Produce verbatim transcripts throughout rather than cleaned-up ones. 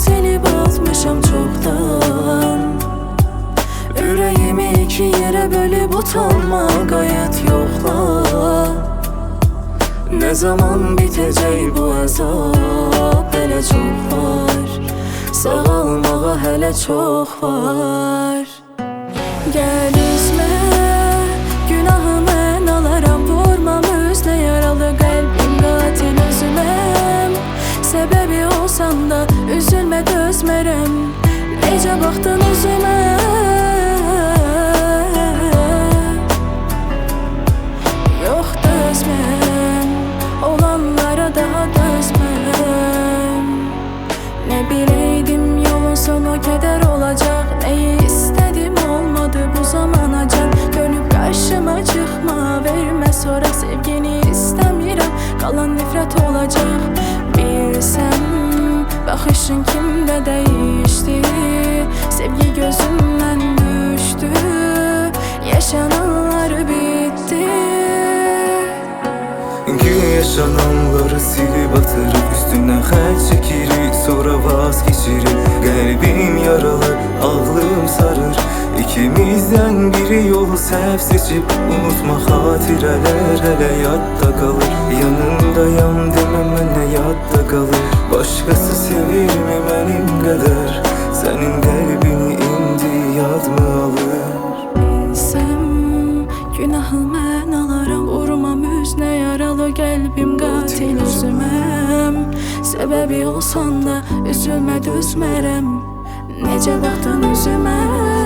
silib atmışam çoxdan. Ürəyimi iki yerə bölüb utanma, qayıt yoxla. Ne zaman bitəcək bu əzab, hələ çox var. Sağalmağa hələ çox var. Gəl üzmə, günahı mən alaram. Vurmam özünə yaralı qəlbim, qatil özüməm. Səbəbi olsan da üzülmə, dözmərəm. Necə baxdın üzümə, yox dözməm. Olanlara daha dözməm. Ne bileydim yolun sonu keder olacak. Neyi istedim olmadı bu zamana can. Dönüp karşıma çıkma, verme sonra sevgini istemiyorum. Kalan nefret olacak. Bilsem bakışın kimde değişti. Sevgi gözümden düştü. Yaşananlar bitti. Gün yaşananları silip atırıp üstünden xətt çekirik, sonra vazgeçirik. Qəlbim yaralı, ağlım sarır. İkimizden biri yolu səhv seçip unutma, xatirələr hələ yadda qalır. Yanındayam demem mənə yadda qalır. Başqası sevirmi mənim qədər? Sənin qəlbini indi yad mı alır? Bilsem günahı mən alaram. Vurmam üzünə yaralı qəlbim, qatil özüməm. Səbəbi olsan da üzülmə, dözmərəm. Necə baxdın üzümə,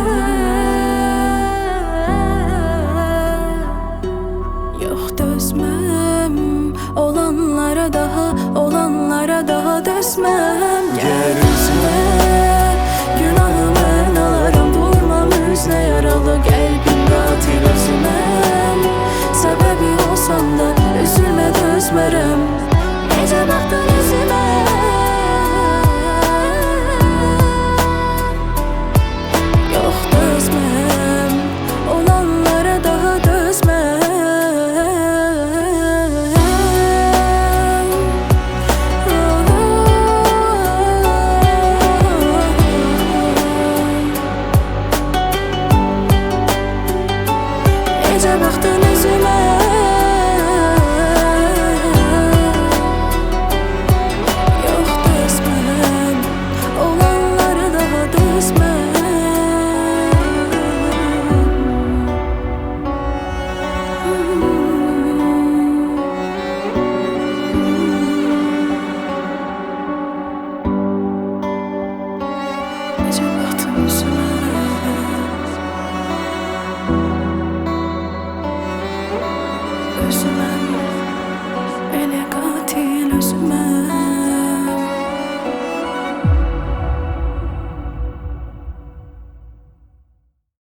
yox dözməm. Olanlara daha, olanlara daha dözməm. Gəl üzümə, günahı mən alaram. Vurmam üzünə yaralı qəlbim, qatil özüməm. Səbəbi olsan da üzülmə, dözmərəm. Necə baxdın üzümə, yox dözməm. Olanlara daha dözməm. Necə baxdın üzümə, yox dözməm. Olanlara daha dözməm. Necə baxdın üzümə, özümə.